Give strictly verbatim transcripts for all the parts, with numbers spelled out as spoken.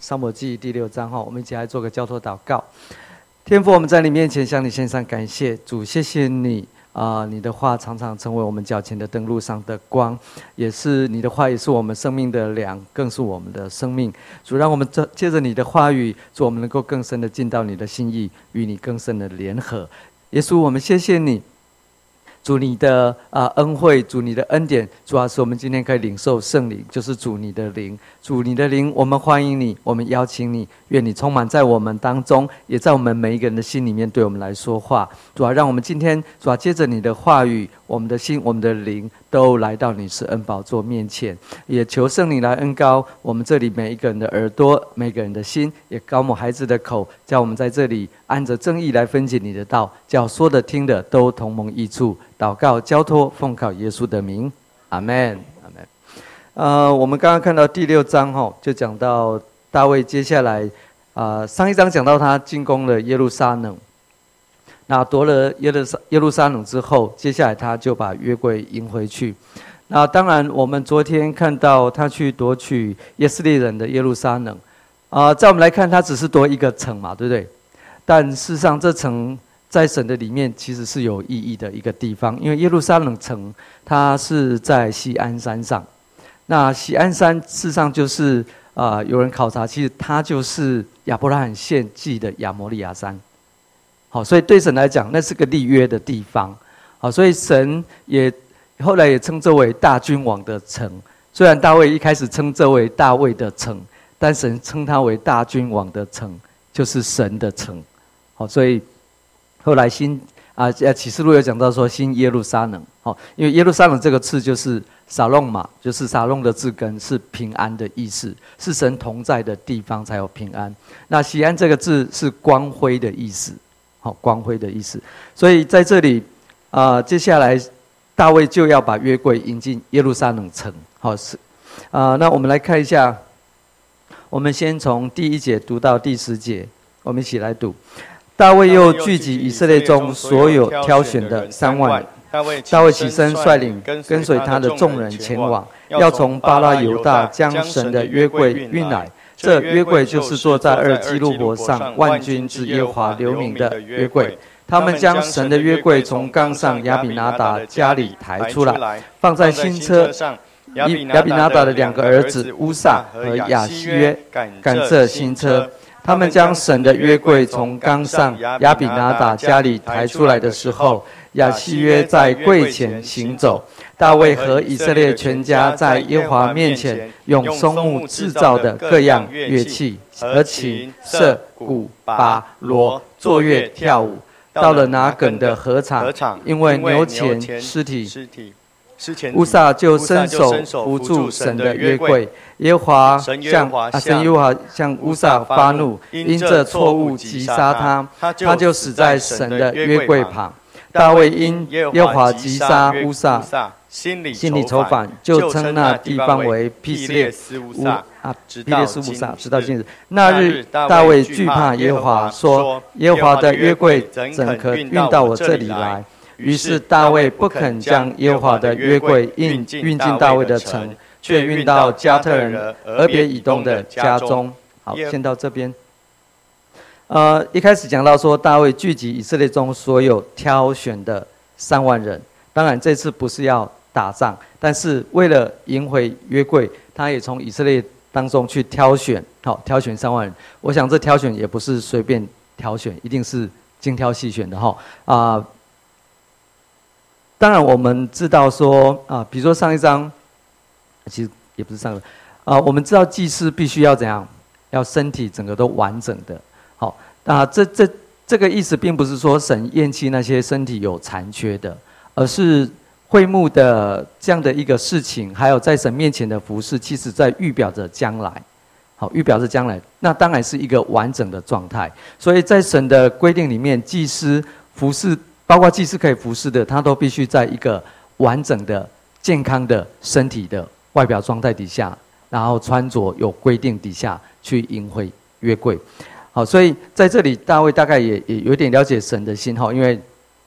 撒母耳记第六章哈，我们一起来做个交托祷告。天父，我们在你面前向你献上感谢，主，谢谢你啊、呃！你的话常常成为我们脚前的灯，路上的光，也是你的话，也是我们生命的粮，更是我们的生命。主，让我们借着你的话语，主，我们能够更深的进到你的心意，与你更深的联合。耶稣，我们谢谢你。主你的啊、呃、恩惠，主你的恩典，主要是我们今天可以领受圣灵，就是主你的灵，主你的灵，我们欢迎你，我们邀请你，愿你充满在我们当中，也在我们每一个人的心里面对我们来说话。主要让我们今天，主要接着你的话语，我们的心，我们的灵都来到你施恩宝座面前，也求圣灵来恩膏我们这里每一个人的耳朵，每个人的心，也膏抹孩子的口，叫我们在这里按着正义来分解你的道，叫说的听的都同蒙益处。祷告交托奉靠耶稣的名，阿们，阿们。呃，我们刚刚看到第六章哈，就讲到大卫接下来啊、呃，上一章讲到他进攻了耶路撒冷，那夺了耶路撒耶路撒冷之后，接下来他就把约柜迎回去。那当然，我们昨天看到他去夺取以色列人的耶路撒冷，啊、呃，在我们来看，他只是夺一个城嘛，对不对？但事实上，这城在神的里面其实是有意义的一个地方，因为耶路撒冷城它是在锡安山上。那锡安山事实上就是啊、呃，有人考察，其实它就是亚伯拉罕献祭的亚摩利亚山。好，所以对神来讲，那是个立约的地方。好，所以神也后来也称这为大君王的城。虽然大卫一开始称这为大卫的城，但神称它为大君王的城，就是神的城。好，所以后来新啊，启示录有讲到说新耶路撒冷，哦，因为耶路撒冷这个字就是撒弄嘛，就是撒弄的字根是平安的意思，是神同在的地方才有平安。那锡安这个字是光辉的意思，好、哦，光辉的意思。所以在这里啊、呃，接下来大卫就要把约柜引进耶路撒冷城，好、哦、是啊、呃，那我们来看一下，我们先从第一节读到第十节，我们一起来读。大卫又聚集以色列中所有挑选的三万人。大卫起身率领跟随他的众人前往，要从巴拉犹大将神的约柜运来。这约柜就是坐在二基路伯上万军之耶和华留名的约柜。他们将神的约柜从冈上亚比拿达家里抬出来，放在新车。亚比拿达的两个儿子乌撒和亚希约赶这新车。他们将神的约柜从冈上亚比拿达家里抬出来的时候，亚希约在柜前行走。大卫和以色列全家在耶和华面前用松木制造的各样乐器，和琴、瑟、鼓、拔、锣，作乐跳舞。到了拿梗的河场，因为牛前尸体，乌撒就伸手扶住神的约柜。耶和华向啊，神耶和华向乌撒发怒，因这错误击杀他，他就死在神的约柜旁。大卫因耶和华击杀乌撒，心里愁烦，就称那地方为毗斯列乌啊，毗列斯乌撒，直到今日。那日大卫惧怕耶和华，说：耶和华的约柜怎可运到我这里来？于是大卫不肯将耶和华的约柜运运进大卫的城，却运到加特人俄别以东的家中。好，先到这边。呃，一开始讲到说，大卫聚集以色列中所有挑选的三万人。当然，这次不是要打仗，但是为了迎回约柜，他也从以色列当中去挑选，好，挑选三万人。我想这挑选也不是随便挑选，一定是精挑细选的哈啊。呃当然，我们知道说啊，比如说上一章，其实也不是上个啊，我们知道祭司必须要怎样，要身体整个都完整的。好，那这这这个意思，并不是说神厌弃那些身体有残缺的，而是会幕的这样的一个事情，还有在神面前的服事，其实在预表着将来。好，预表着将来，那当然是一个完整的状态。所以在神的规定里面，祭司服事。包括祭司可以服侍的，他都必须在一个完整的、健康的身体的外表状态底下，然后穿着有规定底下去迎回约柜。好，所以在这里大卫大概也也有点了解神的心哈，因为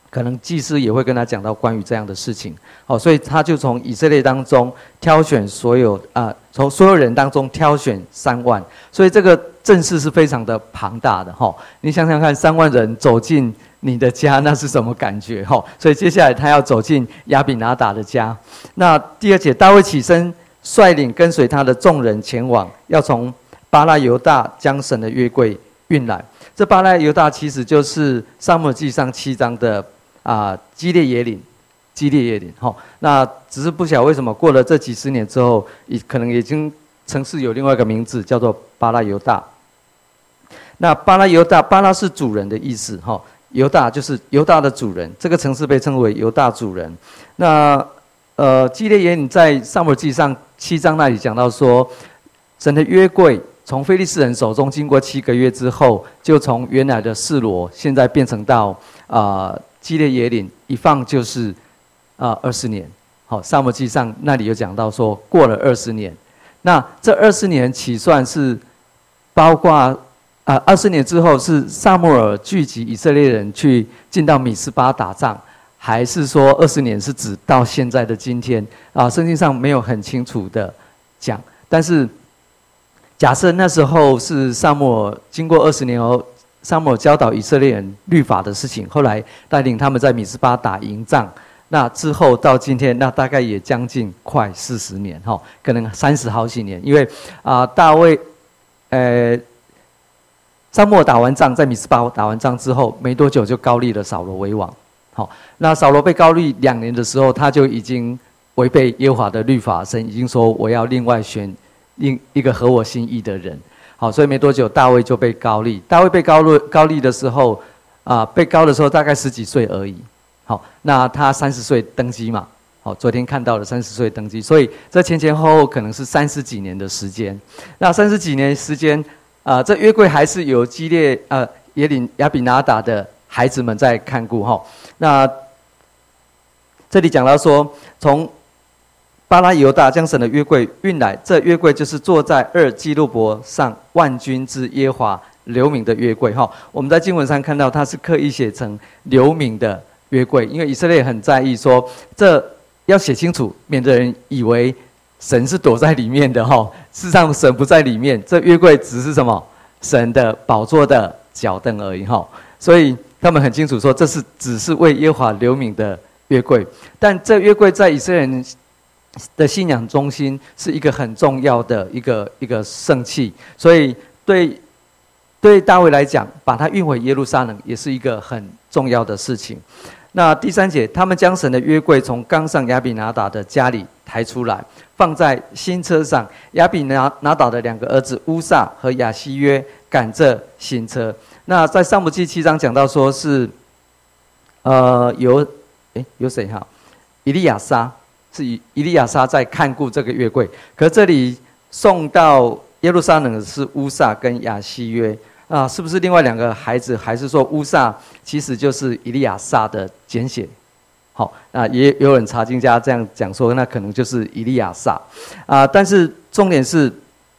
可能祭司也会跟他讲到关于这样的事情。好，所以他就从以色列当中挑选所有啊，从所有人当中挑选三万，所以这个阵势是非常的庞大的哈。你想想看，三万人走进你的家，那是什么感觉哈？所以接下来他要走进亚比拿达的家。那第二节，大卫起身，率领跟随他的众人前往，要从巴拉犹大将神的约柜运来。这巴拉犹大其实就是撒母耳记上七章的啊基列耶琳，基列耶琳哈。那只是不晓得为什么过了这几十年之后，已可能已经城市有另外一个名字叫做巴拉犹大。那巴拉犹大，巴拉是主人的意思哈。犹大就是犹大的主人，这个城市被称为犹大主人。那呃，基列耶琳在撒母耳记上七章那里讲到说，神的约柜从非利士人手中经过七个月之后，就从原来的示罗，现在变成到啊、呃、基列耶琳，一放就是啊二十年。好，撒母耳记上那里有讲到说，过了二十年，那这二十年起算是包括。啊，二十年之后是撒母耳聚集以色列人去进到米斯巴打仗，还是说二十年是指到现在的今天？啊，圣经上没有很清楚的讲。但是假设那时候是撒母耳经过二十年后，撒母耳教导以色列人律法的事情，后来带领他们在米斯巴打赢仗，那之后到今天，那大概也将近快四十年哈，可能三十好几年，因为啊、呃、大卫，呃。撒母耳打完仗，在米斯巴打完仗之后，没多久就膏立了扫罗为王。好，那扫罗被膏立两年的时候，他就已经违背耶和华的律法，神已经说我要另外选另一个合我心意的人。好，所以没多久大卫就被膏立。大卫被膏立膏立的时候，啊、呃，被膏的时候大概十几岁而已。好，那他三十岁登基嘛。好，昨天看到了三十岁登基，所以这前前后后可能是三十几年的时间。那三十几年时间。啊、呃，这约柜还是有基列呃耶琳亚比拿达的孩子们在看顾哈。那这里讲到说，从巴拉犹大将神的约柜运来，这约柜就是坐在二基路伯上万军之耶和华留名的约柜哈。我们在经文上看到，它是刻意写成留名的约柜，因为以色列很在意说，这要写清楚，免得人以为。神是躲在里面的哈，事实上神不在里面，这约柜只是什么？神的宝座的脚凳而已哈。所以他们很清楚说，这是只是为耶和华留名的约柜。但这约柜在以色列人的信仰中心是一个很重要的一个一个圣器，所以对对大卫来讲，把它运回耶路撒冷也是一个很重要的事情。那第三节，他们将神的约柜从冈上亚比拿达的家里抬出来，放在新车上。亚比拿拿达的两个儿子乌撒和亚希约赶着新车。那在撒母耳记七章讲到说是，呃，有，诶有谁哈？以利亚撒是以以利亚撒在看顾这个约柜，可这里送到耶路撒冷的是乌撒跟亚希约。啊，是不是另外两个孩子？还是说乌撒其实就是以利亚撒的简写？好，啊，也有人查经家这样讲说，那可能就是以利亚撒。啊，但是重点是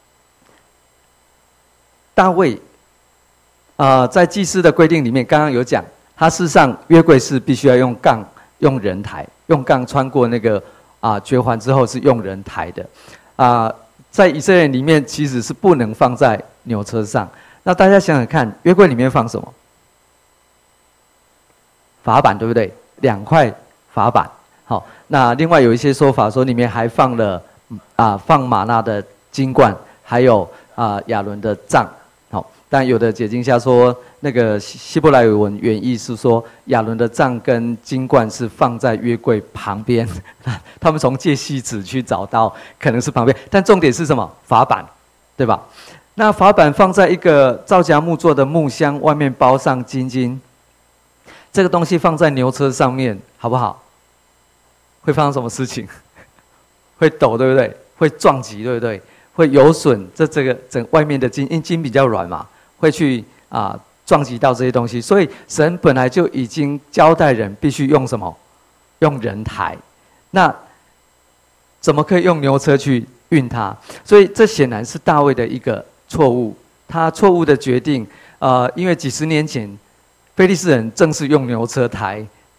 大卫，啊，在祭司的规定里面，刚刚有讲，他事实上约柜是必须要用杠、用人抬，用杠穿过那个啊绝环之后是用人抬的。啊，在以色列里面其实是不能放在牛车上。那大家想想看，约柜里面放什么？法版，对不对？两块法版。好，那另外有一些说法说里面还放了啊，放玛纳的金冠，还有啊亚伦的杖。好，但有的解经家说，那个希伯来文原意是说亚伦的杖跟金冠是放在约柜旁边，他们从借细子去找到，可能是旁边。但重点是什么？法版，对吧？那法版放在一个皂荚木做的木箱，外面包上金金。这个东西放在牛车上面，好不好？会发生什么事情？会抖，对不对？会撞击，对不对？会有损这这个整外面的金，因为金比较软嘛，会去啊、呃、撞击到这些东西。所以神本来就已经交代人必须用什么？用人抬。那怎么可以用牛车去运它？所以这显然是大卫的一个错误，他错误的决定，呃，因为几十年前，非利士人正是用牛车抬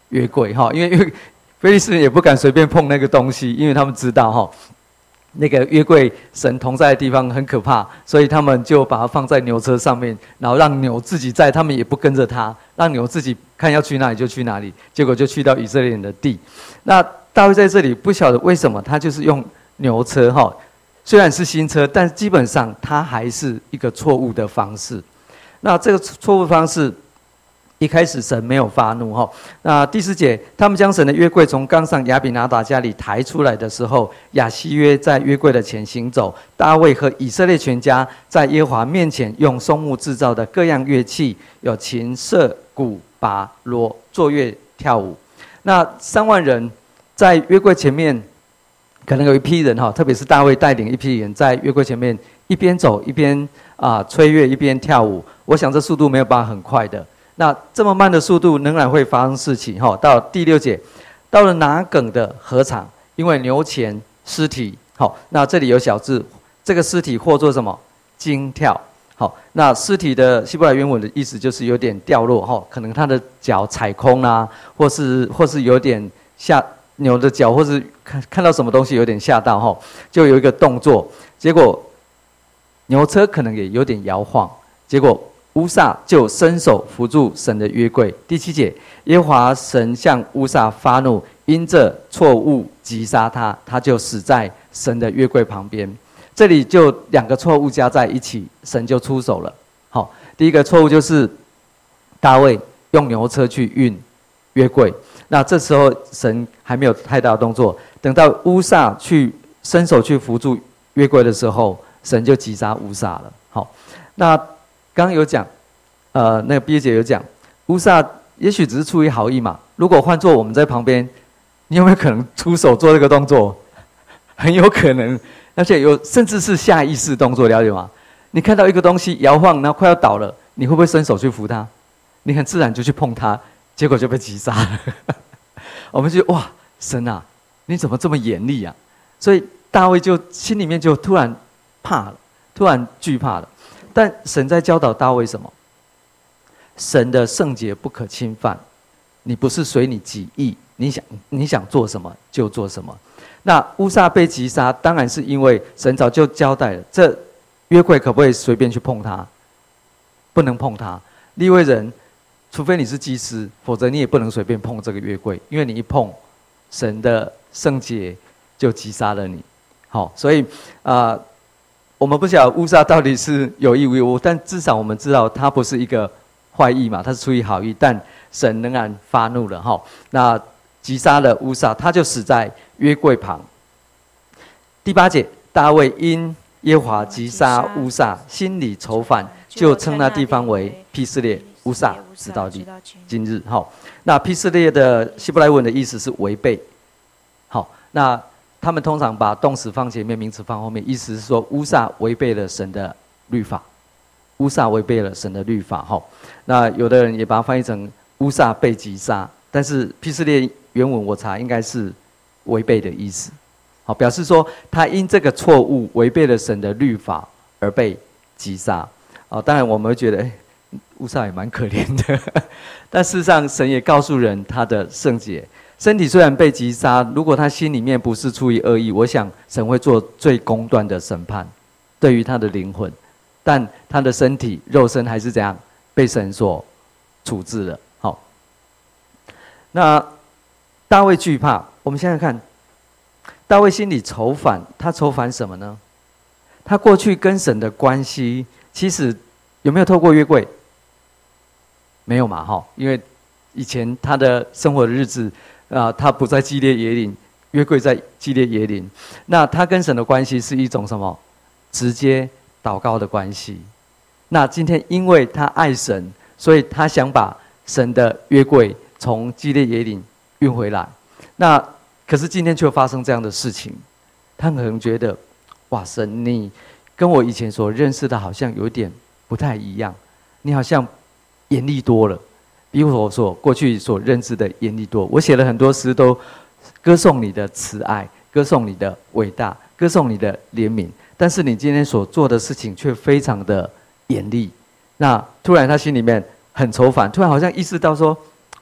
约柜哈，因为非利士人也不敢随便碰那个东西，因为他们知道哈，那个约柜神同在的地方很可怕，所以他们就把它放在牛车上面，然后让牛自己在，他们也不跟着他，让牛自己看要去哪里就去哪里，结果就去到以色列人的地。那大卫在这里不晓得为什么，他就是用牛车哈，虽然是新车，但基本上他还是一个错误的方式。那这个错误方式，一开始神没有发怒哈。那第四节，他们将神的约柜从冈上亚比拿达家里抬出来的时候，亚西约在约柜的前行走，大卫和以色列全家在耶和华面前用松木制造的各样乐器，有琴、瑟、鼓、拔、锣，作乐跳舞。那三万人在约柜前面，可能有一批人哈，特别是大卫带领一批人在约柜前面一边走一边啊吹乐一边跳舞。我想这速度没有办法很快的。那这么慢的速度，仍然会发生事情哈。到第六节，到了拿梗的禾场，因为牛前尸体好，那这里有小字，这个尸体或作什么？惊跳。好，那尸体的希伯来原文的意思就是有点掉落哈，可能他的脚踩空啦、啊，或是或是有点吓牛的脚，或是看看到什么东西有点吓到哈，就有一个动作，结果牛车可能也有点摇晃，结果。乌撒就伸手扶住神的约柜。第七节，耶和华神向乌撒发怒，因这错误击杀他，他就死在神的约柜旁边。这里就两个错误加在一起，神就出手了。好，第一个错误就是大卫用牛车去运约柜，那这时候神还没有太大的动作，等到乌撒去伸手去扶住约柜的时候，神就击杀乌撒了。好，那。刚刚有讲，呃，那个毕业姐有讲，乌撒也许只是出于好意嘛。如果换做我们在旁边，你有没有可能出手做这个动作？很有可能，而且有甚至是下意识动作，了解吗？你看到一个东西摇晃，然后快要倒了，你会不会伸手去扶它？你很自然就去碰它，结果就被击杀了。我们就哇，神啊，你怎么这么严厉啊？所以大卫就心里面就突然怕了，突然惧怕了。但神在教导大卫什么？神的圣洁不可侵犯，你不是随你己意，你想你想做什么就做什么。那乌撒被击杀，当然是因为神早就交代了，这约柜可不可以随便去碰它？不能碰它。利未人，除非你是祭司，否则你也不能随便碰这个约柜，因为你一碰，神的圣洁就击杀了你。好，所以啊。呃我们不晓得乌撒到底是有意无意，但至少我们知道他不是一个坏意嘛，他是出于好意，但神仍然发怒了哈。那击杀了乌撒，他就死在约柜旁。第八节，大卫因耶和华击杀乌撒，心里愁烦，就称那地方为毗斯列乌撒，直到今日。好，那毗斯列的希伯来文的意思是违背。好，那。他们通常把动词放前面，名词放后面，意思是说乌撒违背了神的律法，乌撒违背了神的律法。哈，那有的人也把它翻译成乌撒被击杀，但是毗斯列原文我查应该是违背的意思。好，表示说他因这个错误违背了神的律法而被击杀。啊，当然我们会觉得，哎，乌撒也蛮可怜的，但事实上神也告诉人他的圣洁。身体虽然被击杀，如果他心里面不是出于恶意，我想神会做最公断的审判，对于他的灵魂，但他的身体肉身还是怎样被神所处置了。好，那大卫惧怕，我们现在看大卫心里愁烦，他愁烦什么呢？他过去跟神的关系，其实有没有透过约柜？没有嘛，哈，因为以前他的生活的日子。啊，他不在基列耶琳，约柜在基列耶琳。那他跟神的关系是一种什么？直接祷告的关系。那今天因为他爱神，所以他想把神的约柜从基列耶琳运回来。那可是今天却发生这样的事情，他可能觉得，哇，神你跟我以前所认识的好像有点不太一样，你好像严厉多了。比我所过去所认知的严厉多。我写了很多诗，都歌颂你的慈爱，歌颂你的伟大，歌颂你的怜悯。但是你今天所做的事情却非常的严厉。那突然他心里面很愁烦，突然好像意识到说：哇，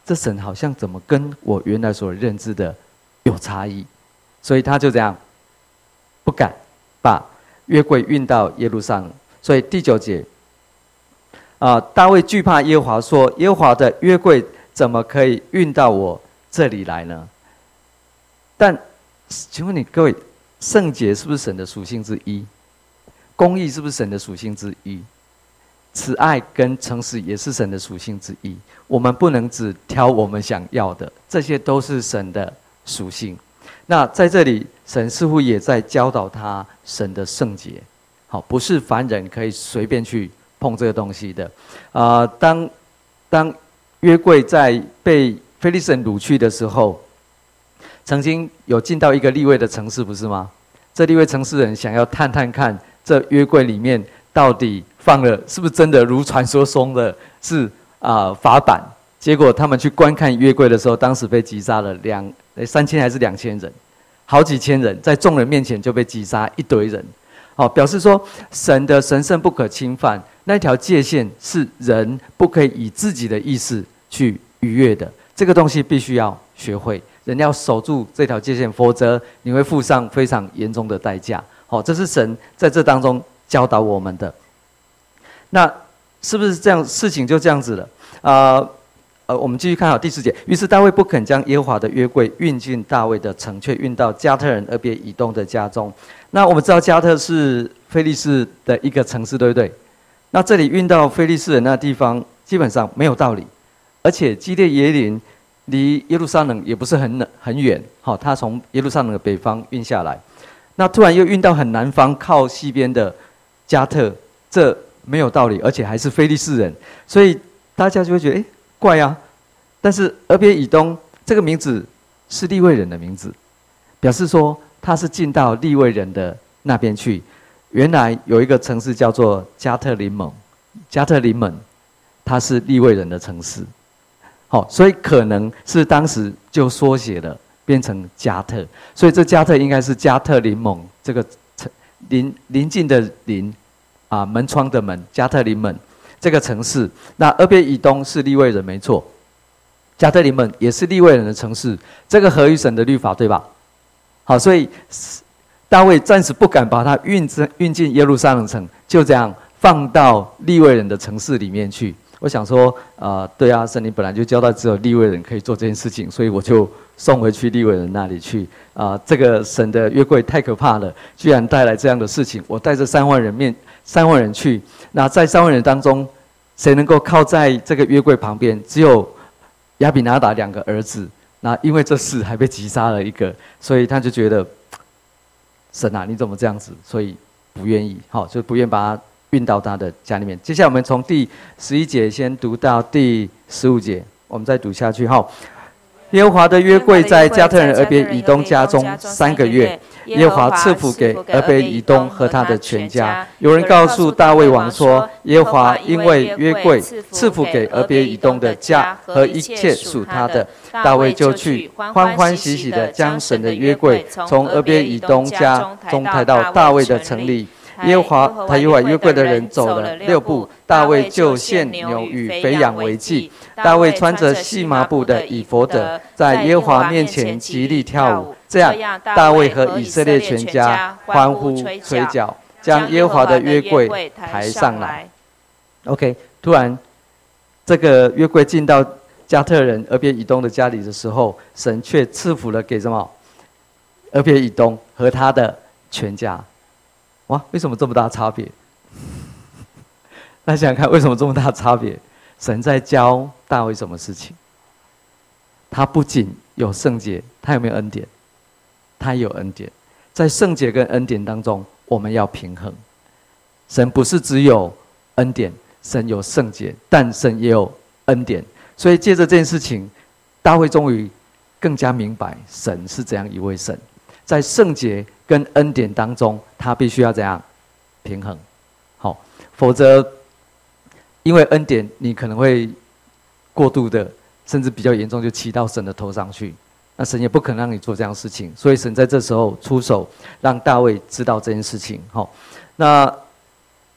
这神好像怎么跟我原来所认知的有差异，所以他就这样不敢把约柜运到耶路撒冷。所以第九节，啊、呃，大卫惧怕耶和华，说：耶和华的约柜怎么可以运到我这里来呢？但请问你各位，圣洁是不是神的属性之一？公义是不是神的属性之一？慈爱跟诚实也是神的属性之一。我们不能只挑我们想要的，这些都是神的属性。那在这里，神似乎也在教导他神的圣洁。好，不是凡人可以随便去碰这个东西的。啊、呃，当当约柜在被非利士人掳去的时候，曾经有进到一个利未的城市，不是吗？这利未城市人想要探探看这约柜里面到底放了是不是真的如传说中的是啊、呃、法版。结果他们去观看约柜的时候，当时被击杀了两三千还是两千人，好几千人在众人面前就被击杀一堆人。好，表示说神的神圣不可侵犯，那条界限是人不可以以自己的意识去逾越的。这个东西必须要学会，人要守住这条界限，否则你会付上非常严重的代价。好，这是神在这当中教导我们的。那是不是这样？事情就这样子了？呃呃，我们继续看好第四节。于是大卫不肯将耶和华的约柜运进大卫的城，却运到加特人俄别以东的家中。那我们知道加特是非利士的一个城市，对不对？那这里运到非利士人那地方，基本上没有道理。而且基列耶琳离耶路撒冷也不是很很远，好，他从耶路撒冷的北方运下来，那突然又运到很南方靠西边的加特，这没有道理，而且还是非利士人，所以大家就会觉得，哎，怪啊。但是俄别以东这个名字是利未人的名字，表示说他是进到利未人的那边去。原来有一个城市叫做加特林蒙，加特林蒙，它是利未人的城市。好，所以可能是当时就缩写了，变成加特。所以这加特应该是加特林蒙这个邻邻近的邻啊，门窗的门，加特林蒙这个城市。那俄别以东是利未人没错，加特林蒙也是利未人的城市，这个合于神的律法，对吧？好，所以大卫暂时不敢把它运进运进耶路撒冷城，就这样放到利未人的城市里面去。我想说，呃，对啊，圣灵本来就交代只有利未人可以做这件事情，所以我就送回去利未人那里去。啊、呃，这个神的约柜太可怕了，居然带来这样的事情。我带着三万人面三万人去，那在三万人当中，谁能够靠在这个约柜旁边？只有亚比拿达两个儿子。那因为这事还被击杀了一个，所以他就觉得神啊，你怎么这样子？所以不愿意，好，就不愿把他运到他的家里面。接下来我们从第十一节先读到第十五节，我们再读下去。好，耶和华的约柜在加特人俄别以东家中三个月，耶和华赐福给俄别以东和他的全家。有人告诉大卫王说，耶和华因为约柜赐福给俄别以东的家和一切属他的，大卫就去欢欢喜喜地将神的约柜从俄别以东家中抬到大卫的城里。耶和华抬耶和华约柜的人走了六步，大卫就献牛与肥羊为祭。大卫穿着细麻布的以弗得，在耶和华面前极力跳舞。这样，大卫和以色列全家欢呼吹角，将耶和华的约柜抬上来。OK， 突然，这个约柜进到加特人俄别以东的家里的时候，神却赐福了给什么？俄别以东和他的全家。哇，为什么这么大差别？大家想想看，为什么这么大差别？神在教大卫什么事情？他不仅有圣洁，他有没有恩典？他有恩典。在圣洁跟恩典当中，我们要平衡。神不是只有恩典，神有圣洁，但神也有恩典。所以借着这件事情，大卫终于更加明白神是怎样一位神。在圣洁跟恩典当中，他必须要怎样平衡？好，否则因为恩典，你可能会过度的，甚至比较严重，就骑到神的头上去。那神也不可能让你做这样的事情，所以神在这时候出手，让大卫知道这件事情。好，那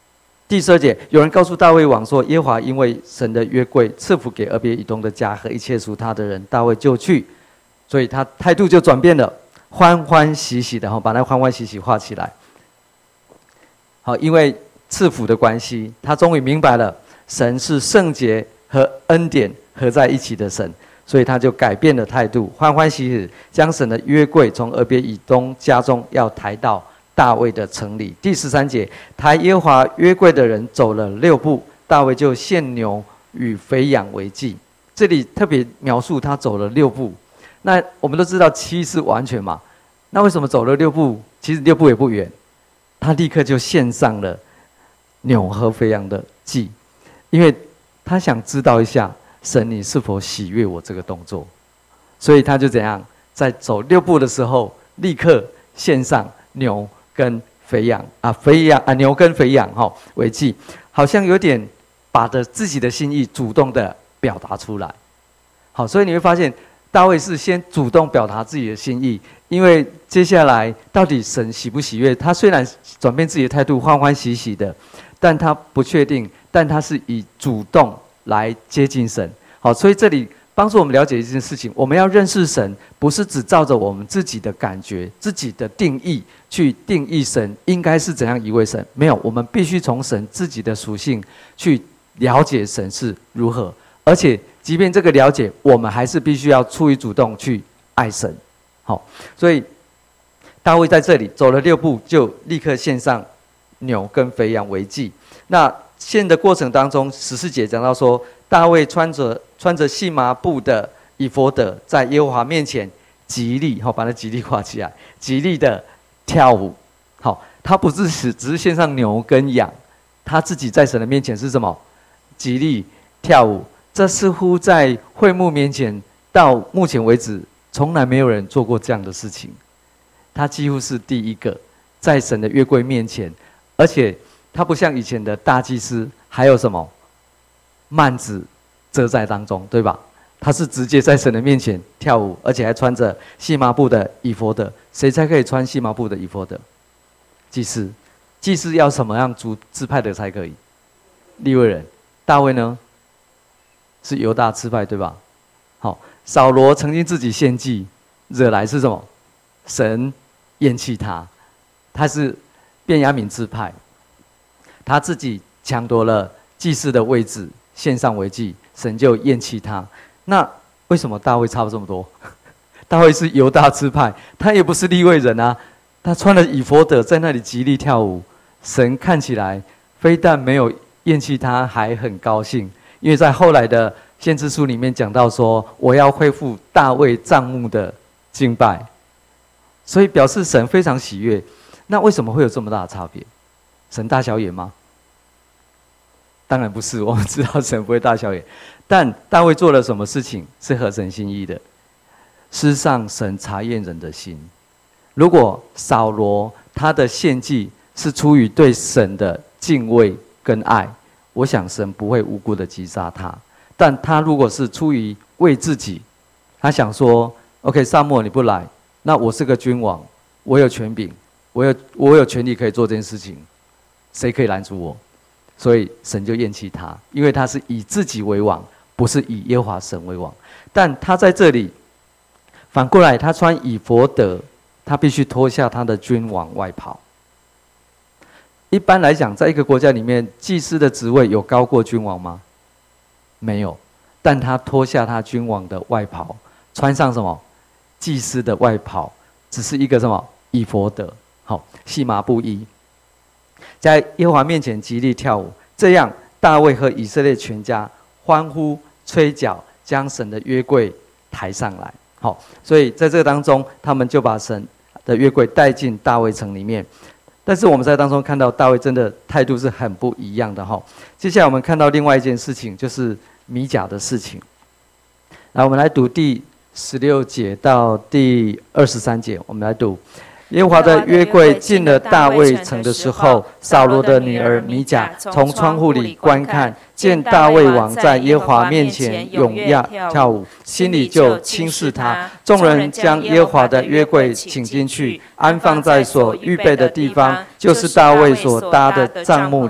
第十二节，有人告诉大卫王说，耶和华因为神的约柜赐福给俄别以东的家和一切属他的人，大卫就去，所以他态度就转变了，欢欢喜喜的，把那欢欢喜喜画起来。好，因为赐福的关系，他终于明白了神是圣洁和恩典合在一起的神，所以他就改变了态度，欢欢喜喜将神的约柜从俄别以东家中要抬到大卫的城里。第十三节，抬耶和华约柜的人走了六步，大卫就献牛与肥羊为祭。这里特别描述他走了六步。那我们都知道七是完全嘛，那为什么走了六步？其实六步也不远，他立刻就献上了牛和肥羊的祭，因为他想知道一下神你是否喜悦我这个动作，所以他就怎样，在走六步的时候，立刻献上牛跟肥羊啊，肥羊啊，牛跟肥羊哈、哦、为祭，好像有点把的自己的心意主动的表达出来。好，所以你会发现大卫是先主动表达自己的心意，因为接下来到底神喜不喜悦，他虽然转变自己的态度，欢欢喜喜的，但他不确定，但他是以主动来接近神。好，所以这里帮助我们了解一件事情，我们要认识神，不是只照着我们自己的感觉、自己的定义去定义神应该是怎样一位神。没有，我们必须从神自己的属性去了解神是如何，而且即便这个了解，我们还是必须要出于主动去爱神。好，所以大卫在这里走了六步，就立刻献上牛跟肥羊为祭。那献的过程当中，十四节讲到说，大卫穿着穿着细麻布的以弗得，在耶和华面前极力，好，把那极力画起来，极力的跳舞。好，他不是只只是献上牛跟羊，他自己在神的面前是什么？极力跳舞。这似乎在会幕面前到目前为止，从来没有人做过这样的事情。他几乎是第一个在神的约柜面前，而且他不像以前的大祭司，还有什么幔子遮在当中，对吧？他是直接在神的面前跳舞，而且还穿着细麻布的以弗得。谁才可以穿细麻布的以弗得？祭司。祭司要什么样族支派的才可以？利未人。大卫呢？是犹大支派，对吧？好，扫罗曾经自己献祭，惹来是什么？神厌弃他，他是便雅悯支派，他自己抢夺了祭司的位置，献上为祭，神就厌弃他。那为什么大卫差这么多？大卫是犹大支派，他也不是利未人啊，他穿了以弗得在那里极力跳舞，神看起来非但没有厌弃他，还很高兴。因为在后来的先知书里面讲到说，我要恢复大卫帐幕的敬拜，所以表示神非常喜悦。那为什么会有这么大的差别？神大小眼吗？当然不是，我们知道神不会大小眼。但大卫做了什么事情是合神心意的？事实上，神察验人的心。如果扫罗他的献祭是出于对神的敬畏跟爱，我想神不会无辜的击杀他。但他如果是出于为自己，他想说 OK 撒母耳你不来，那我是个君王，我有权柄，我有我有权利可以做这件事情，谁可以拦阻我？所以神就厌弃他，因为他是以自己为王，不是以耶和华神为王。但他在这里反过来，他穿以弗得，他必须脱下他的君王外袍。一般来讲，在一个国家里面，祭司的职位有高过君王吗？没有。但他脱下他君王的外袍，穿上什么？祭司的外袍，只是一个什么？以弗得，好，细麻布衣，在耶和华面前极力跳舞。这样，大卫和以色列全家欢呼吹角，将神的约柜抬上来。好，所以在这个当中，他们就把神的约柜带进大卫城里面。但是我们在当中看到大卫真的态度是很不一样的哈。接下来我们看到另外一件事情，就是米甲的事情。来，我们来读第十六节到第二十三节，我们来读。耶和华的约柜进了大卫城的时候，扫罗的女儿米甲从窗户里观看，见大卫王在耶和华面前踊跃跳舞，心里就轻视他。众人将耶和华的约柜请进去，安放在所预备的地方，就是大卫所搭的帐幕里。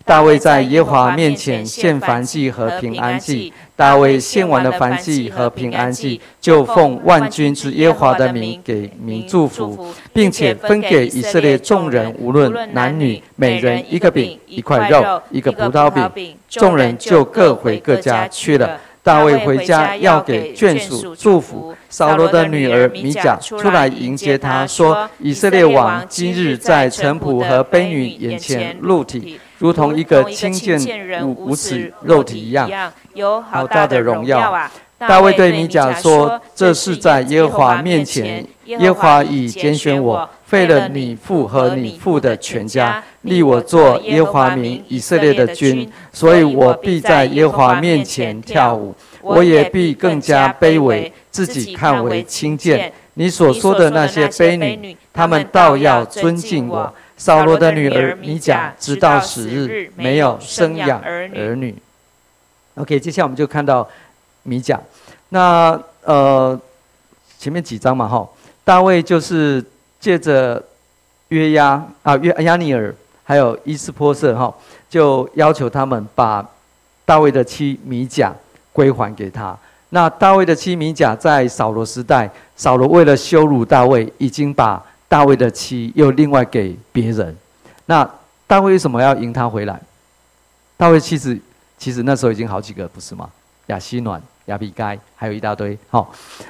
大卫在耶和华面前献燔祭和平安祭。大卫献完了燔祭和平安祭，就奉万军之耶和华的名给民祝福，并且分给以色列众人，无论男女，每人一个饼、一块肉、一个葡萄饼。众人就各回各家去了。大卫回家要给眷属祝福。扫罗的女儿米甲出来迎接他，说：“以色列王今日在臣仆和卑女眼前露体，如同一个轻贱人无耻肉体一样，有好大的荣耀啊！”大卫对米甲说：“这是在耶和华面前，耶和华已拣选我，废了你父和你父的全家，立我做耶和华民以色列的君，所以我必在耶和华面前跳舞，我也必更加卑微，自己看为轻贱。你所说的那些卑女，他们倒要尊敬我。”扫罗的女儿米甲直到死日没有生养儿女。OK， 接下来我们就看到米甲。那呃，前面几章嘛，哈，大卫就是借着约押啊约亚尼尔还有伊斯波瑟哈，就要求他们把大卫的妻米甲归还给他。那大卫的妻米甲在扫罗时代，扫罗为了羞辱大卫，已经把大卫的妻又另外给别人。那大卫为什么要迎她回来？大卫妻子其实那时候已经好几个，不是吗？亚希暖、亚比该，还有一大堆。好、哦，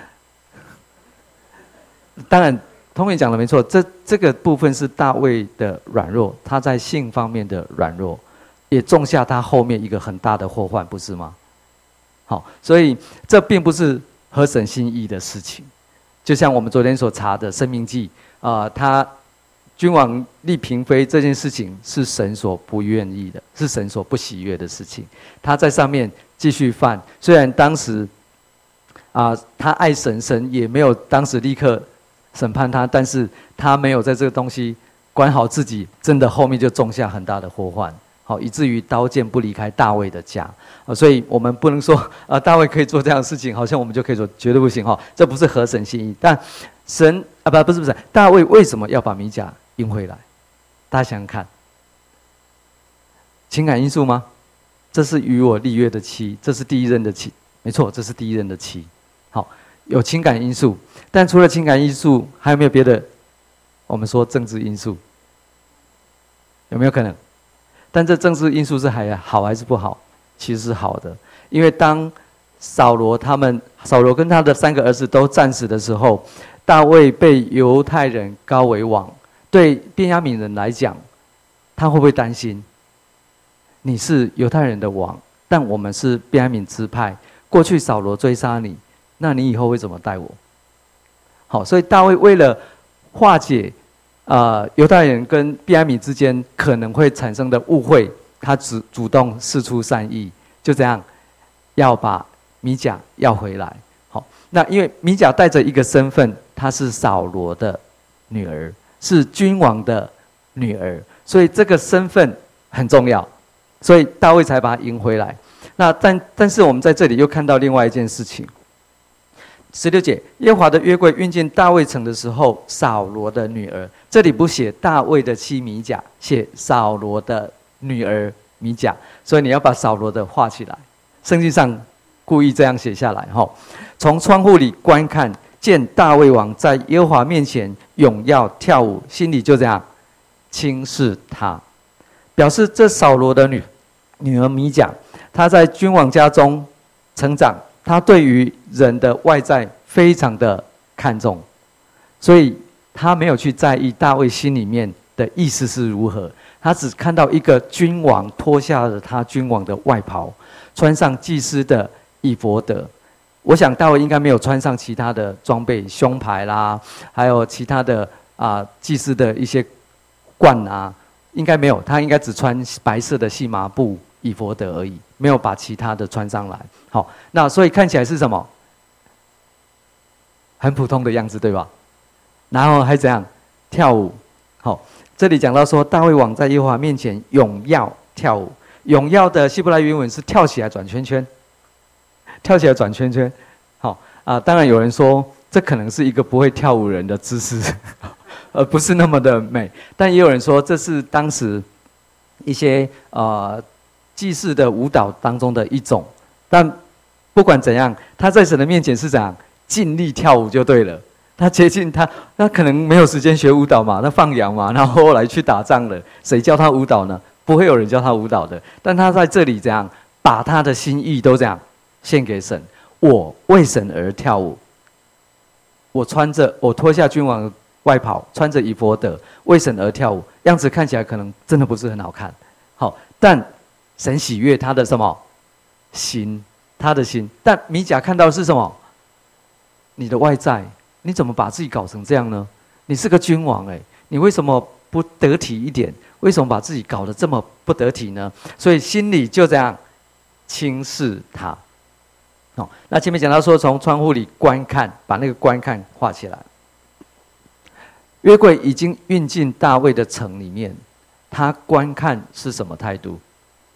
当然，通言讲的没错，这这个部分是大卫的软弱，他在性方面的软弱，也种下他后面一个很大的祸患，不是吗？好、哦，所以这并不是合神心意的事情。就像我们昨天所查的《申命记》啊、呃，他君王立嫔妃这件事情是神所不愿意的，是神所不喜悦的事情。他在上面继续犯，虽然当时啊、呃，他爱神，神也没有当时立刻审判他，但是他没有在这个东西管好自己，真的后面就种下很大的祸患。好，以至于刀剑不离开大卫的家啊，所以我们不能说啊，大卫可以做这样的事情，好像我们就可以做，绝对不行哈，这不是合神心意。但神啊，不，不是不是，大卫为什么要把米甲迎回来？大家想想看，情感因素吗？这是与我立约的妻，这是第一任的妻，没错，这是第一任的妻。好，有情感因素，但除了情感因素，还有没有别的？我们说政治因素，有没有可能？但这政治因素是还好还是不好？其实是好的，因为当扫罗他们扫罗跟他的三个儿子都战死的时候，大卫被犹太人高为王。对便雅悯人来讲，他会不会担心？你是犹太人的王，但我们是便雅悯支派，过去扫罗追杀你，那你以后会怎么待我？好，所以大卫为了化解呃，犹太人跟便雅悯之间可能会产生的误会，他主主动释出善意，就这样要把米甲要回来。好，那因为米甲带着一个身份，她是扫罗的女儿，是君王的女儿，所以这个身份很重要，所以大卫才把她迎回来。那但但是我们在这里又看到另外一件事情。十六节，耶和华的约柜运进大卫城的时候，扫罗的女儿，这里不写大卫的妻米甲，写扫罗的女儿米甲，所以你要把扫罗的画起来。圣经上故意这样写下来哈。从窗户里观看，见大卫王在耶和华面前咏耀跳舞，心里就这样轻视他，表示这扫罗的女女儿米甲，她在君王家中成长。他对于人的外在非常的看重，所以他没有去在意大卫心里面的意思是如何，他只看到一个君王脱下了他君王的外袍，穿上祭司的以弗得。我想大卫应该没有穿上其他的装备，胸牌啦，还有其他的啊、呃、祭司的一些冠啊，应该没有，他应该只穿白色的细麻布以弗得而已，没有把其他的穿上来。好，那所以看起来是什么？很普通的样子，对吧？然后还怎样？跳舞。好，这里讲到说，大卫王在耶和华面前咏耀跳舞。咏耀的希伯来原文是跳起来转圈圈，跳起来转圈圈。好啊，当然有人说这可能是一个不会跳舞人的姿势，而不是那么的美。但也有人说这是当时一些呃祭祀的舞蹈当中的一种。但不管怎样，他在神的面前是怎样尽力跳舞就对了。他接近他，他可能没有时间学舞蹈嘛，那放羊嘛，然后后来去打仗了，谁教他舞蹈呢？不会有人教他舞蹈的。但他在这里怎样把他的心意都这样献给神，我为神而跳舞。我穿着我脱下君王的外袍，穿着以弗得，为神而跳舞，样子看起来可能真的不是很好看，好，但神喜悦他的什么心，他的心。但米甲看到的是什么？你的外在。你怎么把自己搞成这样呢？你是个君王哎，你为什么不得体一点？为什么把自己搞得这么不得体呢？所以心里就这样轻视他。哦，那前面讲到说，从窗户里观看，把那个观看画起来。约柜已经运进大卫的城里面，他观看是什么态度？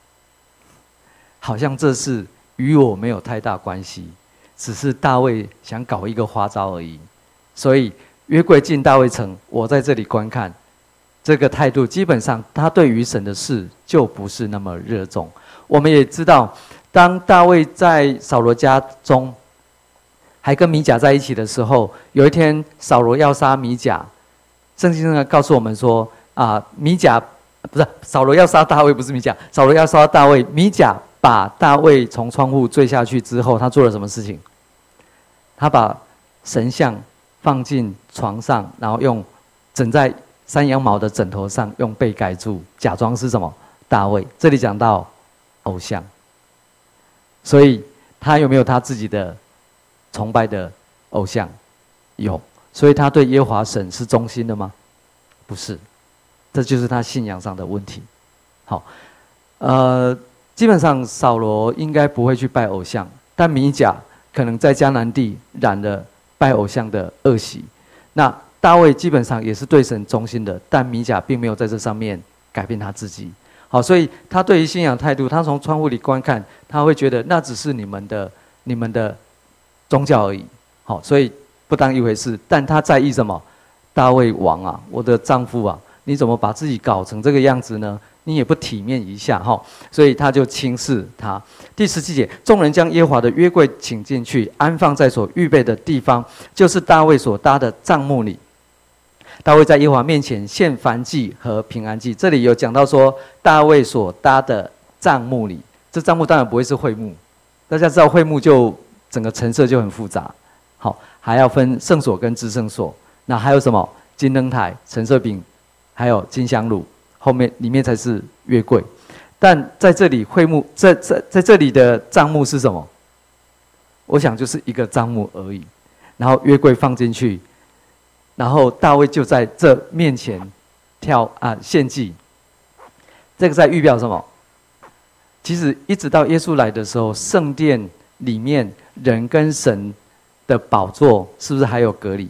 好像这事与我没有太大关系，只是大卫想搞一个花招而已。所以约柜进大卫城，我在这里观看，这个态度基本上他对于神的事就不是那么热衷。我们也知道，当大卫在扫罗家中还跟米甲在一起的时候，有一天扫罗要杀米甲，圣经上告诉我们说啊，米甲不是扫罗要杀大卫，不是米甲，扫罗要杀大卫，米甲把大卫从窗户坠下去之后，他做了什么事情？他把神像放进床上，然后用枕在山羊毛的枕头上，用被盖住，假装是什么？大卫。这里讲到偶像，所以他有没有他自己的崇拜的偶像？有。所以他对耶和华神是忠心的吗？不是，这就是他信仰上的问题。好，呃，基本上扫罗应该不会去拜偶像，但米甲可能在迦南地染了拜偶像的恶习。那大卫基本上也是对神忠心的，但米甲并没有在这上面改变他自己。好，所以他对于信仰态度，他从窗户里观看，他会觉得那只是你们的、你们的宗教而已。好，所以不当一回事。但他在意什么？大卫王啊，我的丈夫啊，你怎么把自己搞成这个样子呢？你也不体面一下哈，所以他就轻视他。第十七节，众人将耶和华的约柜请进去，安放在所预备的地方，就是大卫所搭的帐幕里。大卫在耶和华面前献燔祭和平安祭。这里有讲到说，大卫所搭的帐幕里，这帐幕当然不会是会幕，大家知道会幕就整个陈设就很复杂，好，还要分圣所跟至圣所。那还有什么？金灯台、陈设饼，还有金香炉。后面里面才是约柜，但在这里会幕在在在这里的帐幕是什么？我想就是一个帐幕而已。然后约柜放进去，然后大卫就在这面前跳啊献祭。这个在预表什么？其实一直到耶稣来的时候，圣殿里面人跟神的宝座是不是还有隔离？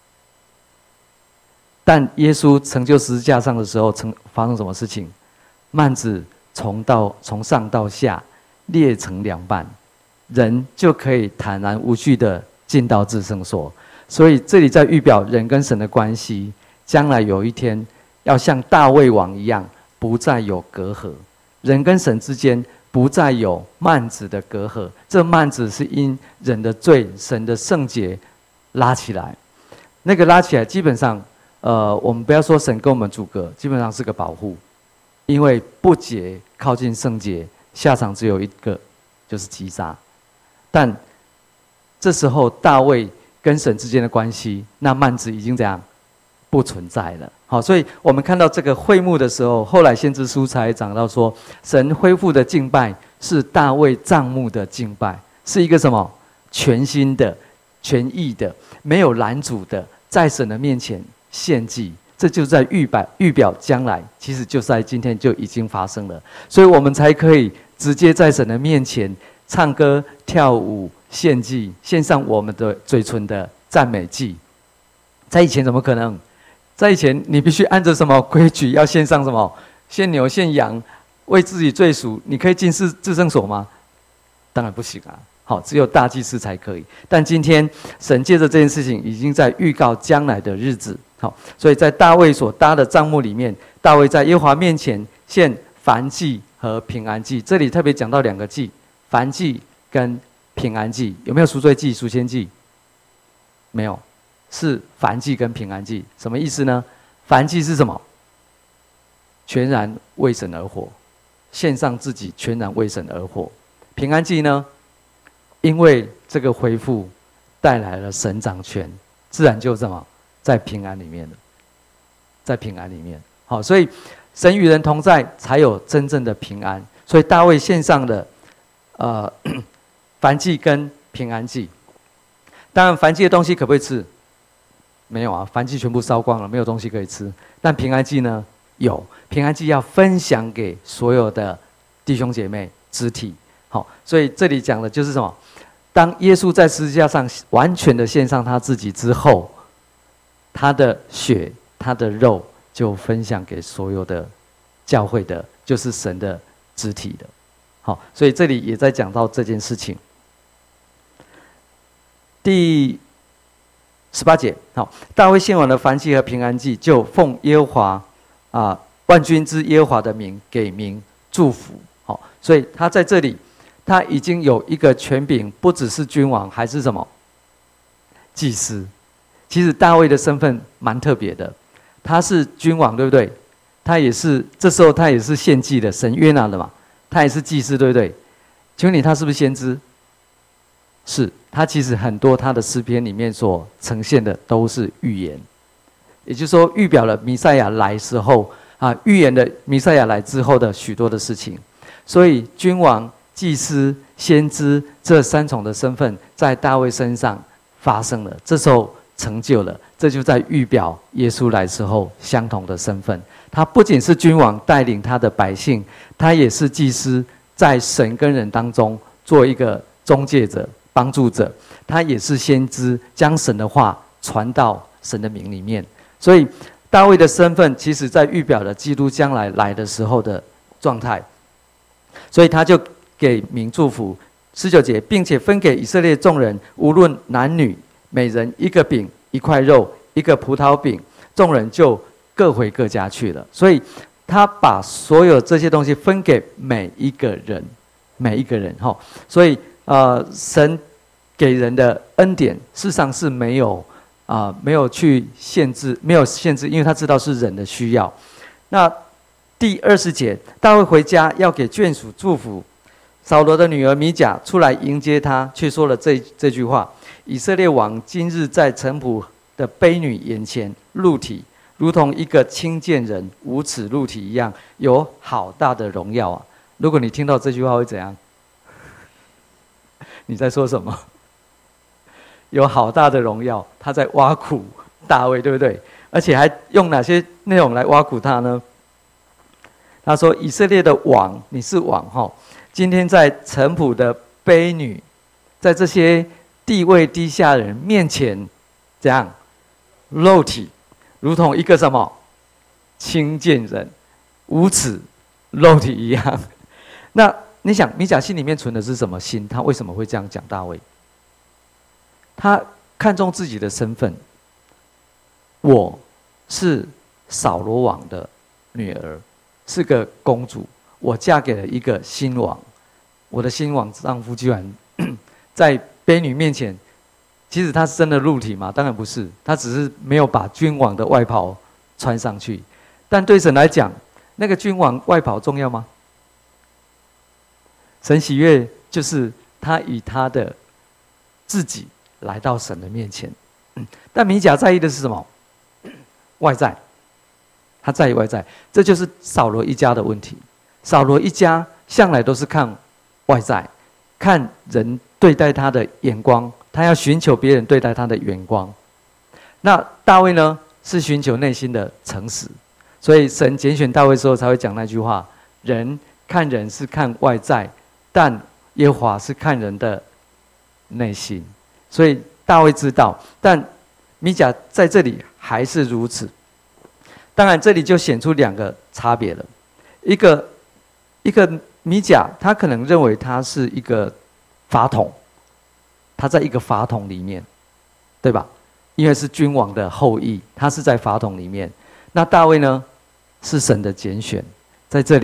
但耶稣成就十字架上的时候，曾发生什么事情？幔子从到从上到下裂成两半，人就可以坦然无惧的进到至圣所。所以这里在预表人跟神的关系，将来有一天要像大卫王一样，不再有隔阂，人跟神之间不再有幔子的隔阂。这幔子是因人的罪、神的圣洁拉起来，那个拉起来基本上。呃，我们不要说神跟我们阻隔，基本上是个保护，因为不洁靠近圣洁，下场只有一个，就是击杀。但这时候大卫跟神之间的关系，那幔子已经怎样不存在了。好，所以我们看到这个会幕的时候，后来先知书才讲到说，神恢复的敬拜是大卫帐幕的敬拜，是一个什么全新的、全意的、没有拦阻的，在神的面前。献祭，这就在预表预表将来，其实就在今天就已经发生了，所以我们才可以直接在神的面前唱歌、跳舞、献祭，献上我们的嘴唇的赞美祭。在以前怎么可能？在以前你必须按着什么规矩要献上什么？献牛、献羊，为自己罪赎。你可以进至至圣所吗？当然不行啊。好，只有大祭司才可以。但今天神借着这件事情，已经在预告将来的日子。好，所以在大卫所搭的帐幕里面，大卫在耶和华面前献燔祭和平安祭。这里特别讲到两个祭，燔祭跟平安祭。有没有赎罪祭、赎愆祭？没有，是燔祭跟平安祭。什么意思呢？燔祭是什么？全然为神而活，献上自己，全然为神而活。平安祭呢？因为这个恢复带来了神掌权，自然就什么，在平安里面了，在平安里面。好，所以神与人同在，才有真正的平安。所以大卫献上的呃燔祭跟平安祭。当然，燔祭的东西可不可以吃？没有啊，燔祭全部烧光了，没有东西可以吃。但平安祭呢？有。平安祭要分享给所有的弟兄姐妹、肢体。好，所以这里讲的就是什么？当耶稣在十字架上完全的献上他自己之后，他的血、他的肉就分享给所有的教会的，就是神的肢体的。好，所以这里也在讲到这件事情。第十八节，好，大卫献完了燔祭和平安祭，就奉耶和华啊万军之耶和华的名给民祝福。好，所以他在这里，他已经有一个权柄，不只是君王，还是什么？祭司。其实大卫的身份蛮特别的，他是君王，对不对？他也是这时候他也是献祭的，神约拿的嘛，他也是祭司，对不对？请问你，他是不是先知？是，他其实很多他的诗篇里面所呈现的都是预言，也就是说预表了弥赛亚来时候啊，预言的弥赛亚来之后的许多的事情。所以君王、祭司、先知这三重的身份在大卫身上发生了，这时候成就了，这就在预表耶稣来时候相同的身份。他不仅是君王带领他的百姓，他也是祭司，在神跟人当中做一个中介者、帮助者。他也是先知，将神的话传到神的名里面。所以大卫的身份，其实在预表了基督将来来的时候的状态。所以他就给民祝福。十九节，并且分给以色列众人，无论男女，每人一个饼、一块肉、一个葡萄饼，众人就各回各家去了。所以他把所有这些东西分给每一个人，每一个人哈。所以呃，神给人的恩典，事实上是没有啊、呃，没有去限制，没有限制，因为他知道是人的需要。那第二十节，大卫回家要给眷属祝福。扫罗的女儿米甲出来迎接他，却说了这这句话：以色列王今日在臣仆的婢女眼前露体，如同一个轻贱人无耻露体一样，有好大的荣耀啊！如果你听到这句话会怎样？你在说什么？有好大的荣耀，他在挖苦大卫，对不对？而且还用哪些内容来挖苦他呢？他说：以色列的王，你是王哈。今天在臣仆的婢女，在这些地位低下的人面前，怎样露体，如同一个什么轻贱人、无耻露体一样。那你想，米甲心里面存的是什么心？他为什么会这样讲大卫？他看重自己的身份，我是扫罗王的女儿，是个公主。我嫁给了一个新王，我的新王丈夫居然在婢女面前，其实他是真的露体吗？当然不是，他只是没有把君王的外袍穿上去。但对神来讲，那个君王外袍重要吗？神喜悦就是他以他的自己来到神的面前。但米甲在意的是什么？外在，他在意外在，这就是扫罗一家的问题。扫罗一家向来都是看外在，看人对待他的眼光，他要寻求别人对待他的眼光。那大卫呢，是寻求内心的诚实，所以神拣选大卫之后才会讲那句话：人看人是看外在，但耶和华是看人的内心。所以大卫知道，但米甲在这里还是如此。当然，这里就显出两个差别了，一个。一个米甲，他可能认为他是一个法统，他在一个法统里面，对吧？因为是君王的后裔，他是在法统里面。那大卫呢，是神的拣选，在这里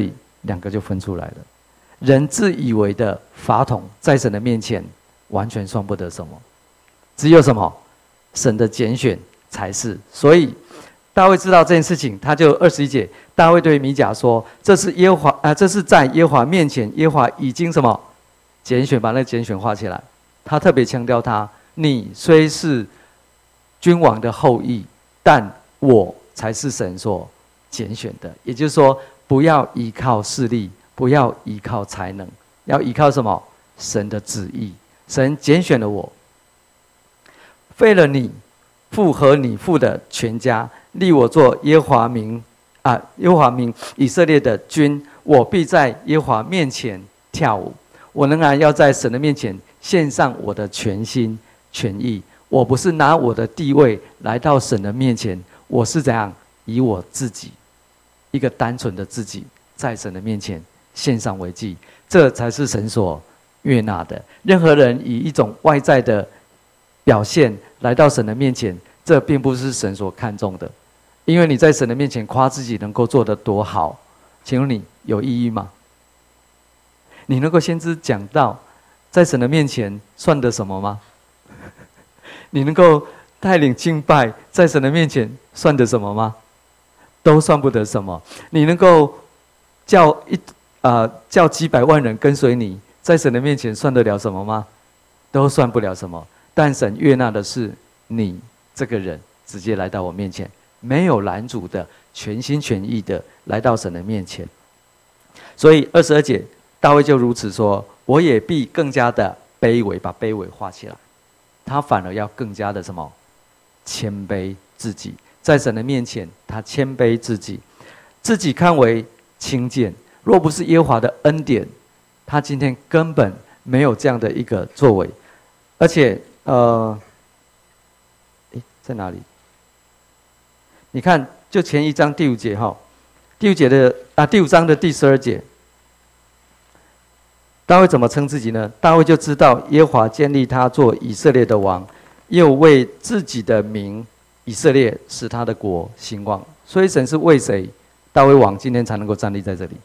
两个就分出来了。人自以为的法统，在神的面前完全算不得什么，只有什么神的拣选才是。所以大卫知道这件事情，他就二十一节，大卫对米甲说：“这是耶和华啊、呃，这是在耶和华面前，耶和华已经什么拣选，把那拣选画起来。”他特别强调他：“你虽是君王的后裔，但我才是神所拣选的。”也就是说，不要依靠势力，不要依靠才能，要依靠什么？神的旨意。神拣选了我，废了你父和你父的全家，立我做耶和华名啊，耶和华名以色列的君。我必在耶和华面前跳舞。我仍然要在神的面前献上我的全心全意。我不是拿我的地位来到神的面前，我是怎样以我自己一个单纯的自己，在神的面前献上为祭，这才是神所悦纳的。任何人以一种外在的表现来到神的面前，这并不是神所看重的。因为你在神的面前夸自己能够做得多好，请问你有意义吗？你能够先知讲道，在神的面前算得什么吗？你能够带领敬拜，在神的面前算得什么吗？都算不得什么。你能够叫一呃叫几百万人跟随你，在神的面前算得了什么吗？都算不了什么。但神悦纳的是你这个人直接来到我面前，没有拦阻的，全心全意的来到神的面前。所以二十二节，大卫就如此说：“我也必更加的卑微，把卑微画起来。”他反而要更加的什么？谦卑自己，在神的面前，他谦卑自己，自己看为轻贱。若不是耶和华的恩典，他今天根本没有这样的一个作为。而且，呃，诶，在哪里？你看，就前一章第五节哈，第五节的啊，第五章的第十二节。大卫怎么称自己呢？大卫就知道耶和华建立他做以色列的王，又为自己的名以色列使他的国兴旺。所以神是为谁？大卫王今天才能够站立在这里，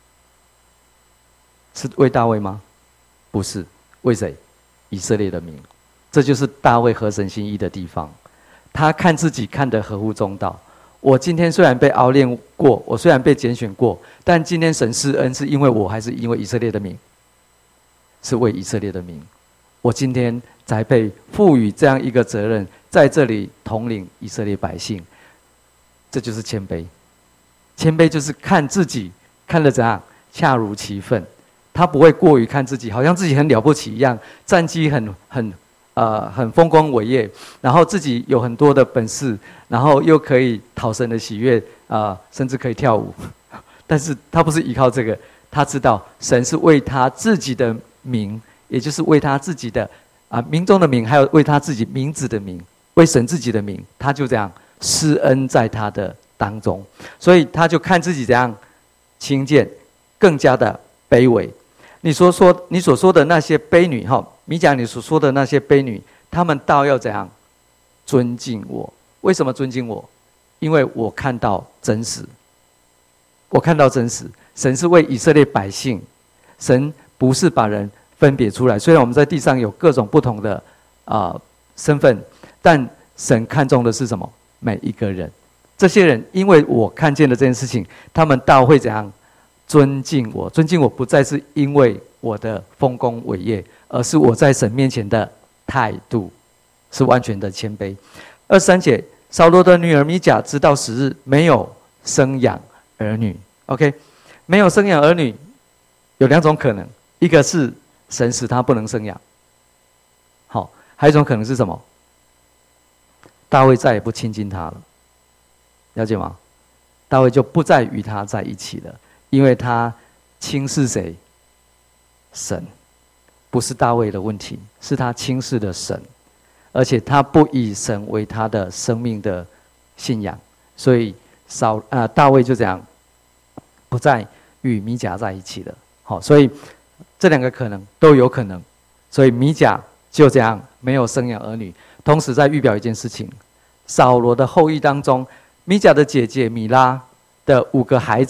是为大卫吗？不是，为谁？以色列的名。这就是大卫合神心意的地方。他看自己看得合乎中道。我今天虽然被熬炼过，我虽然被拣选过，但今天神施恩是因为我，还是因为以色列的名？是为以色列的名，我今天才被赋予这样一个责任，在这里统领以色列百姓。这就是谦卑。谦卑就是看自己看得怎样，恰如其分。他不会过于看自己，好像自己很了不起一样，战绩很很呃很丰功伟业，然后自己有很多的本事，然后又可以讨神的喜悦啊、呃，甚至可以跳舞。但是他不是依靠这个，他知道神是为他自己的名，也就是为他自己的啊名中的名，还有为他自己名字的名，为神自己的名，他就这样施恩在他的当中，所以他就看自己怎样轻贱，更加的卑微。你所说你所说的那些卑女哈，米甲你所说的那些卑女，他们倒要怎样尊敬我？为什么尊敬我？因为我看到真实，我看到真实，神是为以色列百姓，神不是把人分别出来。虽然我们在地上有各种不同的啊、呃、身份，但神看重的是什么？每一个人。这些人因为我看见了这件事情，他们倒会怎样尊敬我？尊敬我不再是因为我的丰功伟业，而是我在神面前的态度是完全的谦卑。二十三节，扫罗的女儿米甲直到死日没有生养儿女。OK， 没有生养儿女有两种可能，一个是神使他不能生养，好，还有一种可能是什么？大卫再也不亲近他了，了解吗？大卫就不再与他在一起了，因为他轻视谁？神，不是大卫的问题，是他轻视的神，而且他不以神为他的生命的信仰，所以扫啊、呃、大卫就这样不再与米甲在一起了。好，所以这两个可能都有可能，所以米甲就这样没有生养儿女。同时在预表一件事情，扫罗的后裔当中，米甲的姐姐米拉的五个孩子，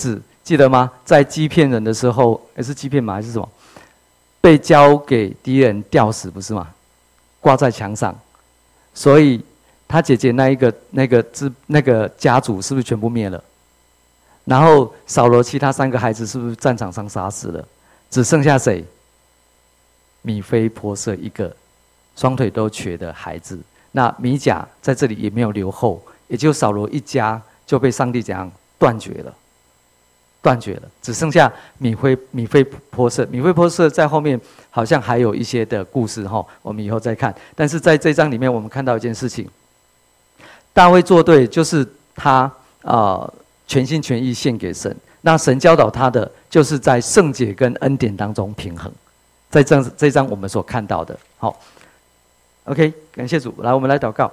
记得吗？在欺骗人的时候，也是欺骗吗？还是什么？被交给敌人吊死，不是吗？挂在墙上，所以他姐姐那一个那个支那个家族是不是全部灭了？然后扫罗其他三个孩子是不是战场上杀死了？只剩下谁？米非波设一个双腿都瘸的孩子。那米甲在这里也没有留后，也就扫罗一家就被上帝怎样断绝了？断绝了，只剩下米非米非波设。米非波设在后面好像还有一些的故事哈，我们以后再看。但是在这章里面，我们看到一件事情：大卫做对，就是他啊、呃、全心全意献给神。那神教导他的，就是在圣洁跟恩典当中平衡。在这这章我们所看到的，好 ，OK， 感谢主。来，我们来祷告。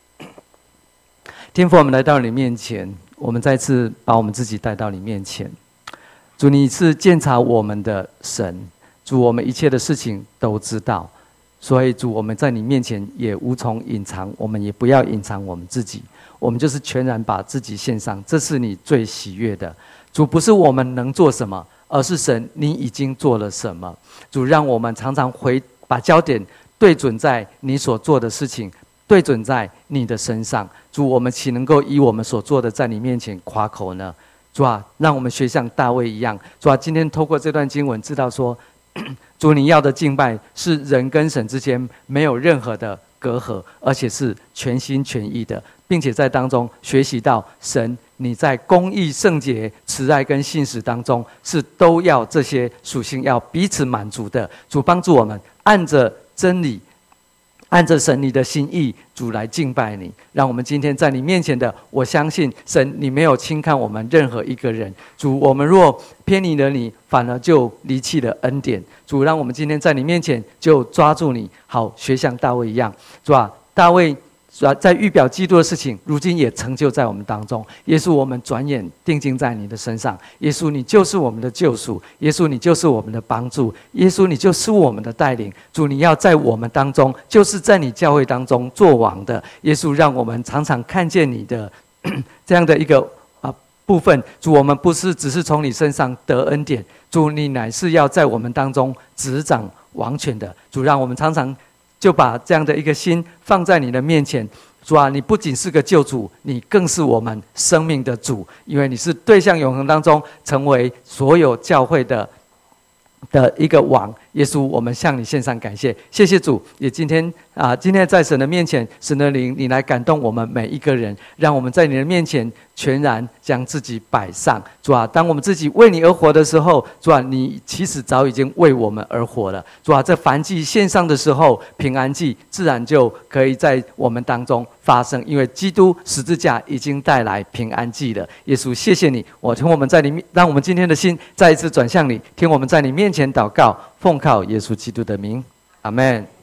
天父，我们来到你面前。我们再次把我们自己带到你面前，主，你是鉴察我们的神，主，我们一切的事情都知道，所以主，我们在你面前也无从隐藏，我们也不要隐藏我们自己，我们就是全然把自己献上，这是你最喜悦的。主，不是我们能做什么，而是神你已经做了什么。主，让我们常常回把焦点对准在你所做的事情，对准在你的身上。主，我们岂能够以我们所做的在你面前夸口呢？主啊，让我们学像大卫一样。主啊，今天透过这段经文知道说，主，你要的敬拜是人跟神之间没有任何的隔阂，而且是全心全意的，并且在当中学习到神你在公义、圣洁、慈爱跟信实当中是都要这些属性要彼此满足的。主，帮助我们按着真理，按着神你的心意，主来敬拜你。让我们今天在你面前的，我相信神你没有轻看我们任何一个人。主，我们若偏离了你，反而就离弃了恩典。主，让我们今天在你面前就抓住你，好学像大卫一样。主啊，大卫在预表基督的事情，如今也成就在我们当中。耶稣，我们转眼定睛在你的身上。耶稣，你就是我们的救赎。耶稣，你就是我们的帮助。耶稣，你就是我们的带领。主，你要在我们当中，就是在你教会当中做王的。耶稣，让我们常常看见你的这样的一个啊部分。主，我们不是只是从你身上得恩典，主，你乃是要在我们当中执掌王权的。主，让我们常常就把这样的一个心放在你的面前。主啊，你不仅是个救主，你更是我们生命的主，因为你是对向永恒当中成为所有教会的的一个王。耶稣，我们向你献上感谢，谢谢主。也今天啊，今天在神的面前，神的灵，你来感动我们每一个人，让我们在你的面前全然将自己摆上。主啊，当我们自己为你而活的时候，主啊，你其实早已经为我们而活了。主啊，这燔祭献上的时候，平安祭自然就可以在我们当中发生，因为基督十字架已经带来平安祭了。耶稣，谢谢你，我听我们在你面，让我们今天的心再一次转向你，听我们在你面前祷告，奉靠耶稣基督的名，阿们。